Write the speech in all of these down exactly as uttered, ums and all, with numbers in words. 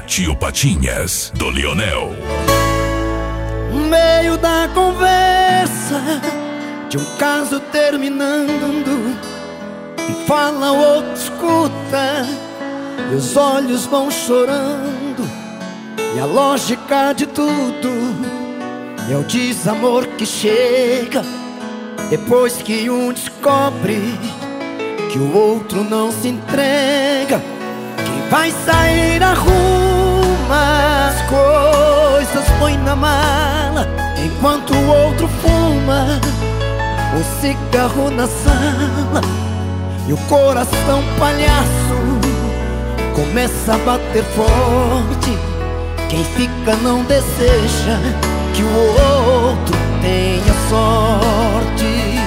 Tio Patinhas, do Lionel. No meio da conversa de um caso terminando, um fala, o outro escuta, e os olhos vão chorando. E a lógica de tudo é o desamor que chega depois que um descobre que o outro não se entrega. Quem vai sair arruma as coisas, põe na mala, enquanto o outro fuma um cigarro na sala. E o coração palhaço começa a bater forte. Quem fica não deseja que o outro tenha sorte.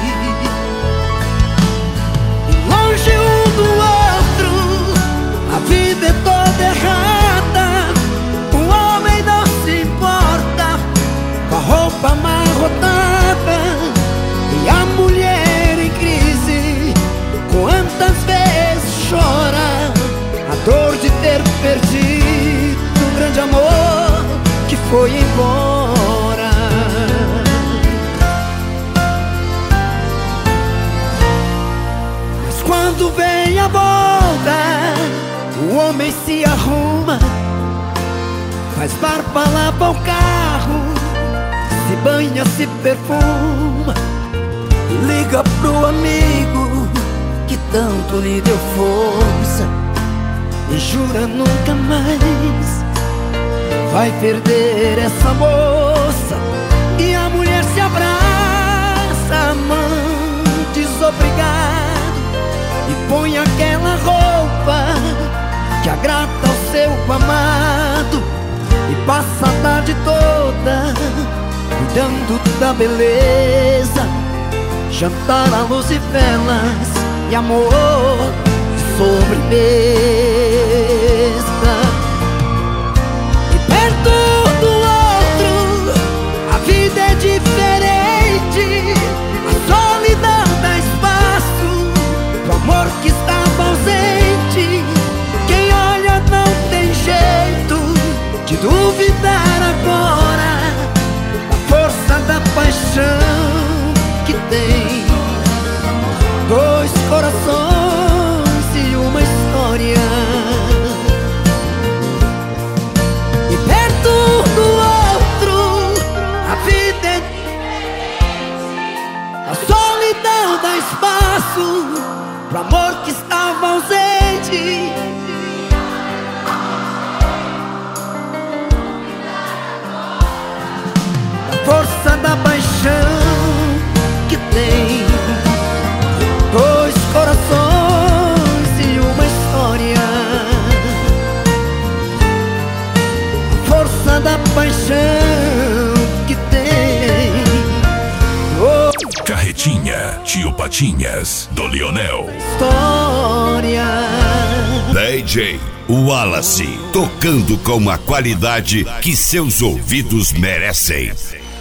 E longe um do outro, a vida é toda errada. O homem não se importa com a roupa amarrotada, e a mulher em crise quantas vezes chora a dor de ter perdido um grande amor que foi embora. Mas quando vem a volta, o homem se arruma, faz barba, lava o carro, se banha, se perfuma e liga pro amigo que tanto lhe deu força, e jura nunca mais vai perder essa moça. E a mulher se abraça, amante desobrigado, e põe aquela roupa que agrada ao seu amado, e passa a tarde toda cuidando da beleza, jantar à luz e velas e amor de sobremesa. E perto do outro a vida é diferente, a solidão dá espaço pro amor que estava ausente. Quem olha não tem jeito de duvidar agora da força da paixão que tem dois corações e uma história. E perto do outro a vida é... a solidão dá espaço pro amor que estava ausente. A força da paixão que tem dois corações e uma história. A força da paixão que tem oh, Carretinha, Tio Patinhas, do Lionel. história. D J Wallace, tocando com a qualidade que seus ouvidos merecem.